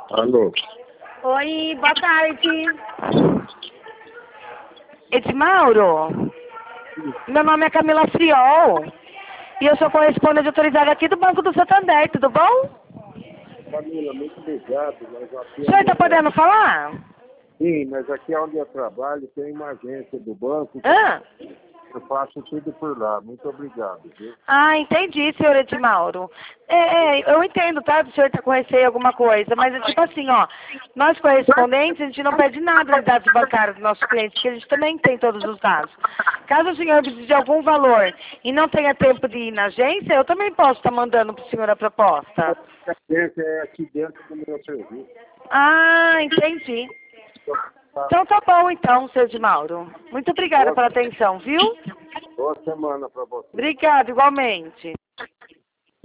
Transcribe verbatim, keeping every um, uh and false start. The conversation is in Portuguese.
Alô? Oi, boa tarde. Edmauro, meu nome é Camila Friol e eu sou correspondente autorizada aqui do Banco do Santander, tudo bom? Camila, muito obrigado, mas aqui O senhor está podendo falar? Sim, mas aqui onde eu trabalho tem uma agência do banco, Ah, eu faço tudo por lá. Muito obrigado, viu? ah entendi, senhor Edmauro. É, é, eu entendo, tá? O senhor está com receio alguma coisa, mas é tipo assim, ó, nós correspondentes, a gente não pede nada de dados bancários dos nossos clientes, porque a gente também tem todos os dados. Caso o senhor precise de algum valor e não tenha tempo de ir na agência, eu também posso estar mandando para o senhor a proposta. A agência é aqui dentro do meu serviço. Ah, entendi. Então tá bom então, seu Edmauro. Muito obrigada Boa, pela atenção, viu? boa semana para você. Obrigada, igualmente.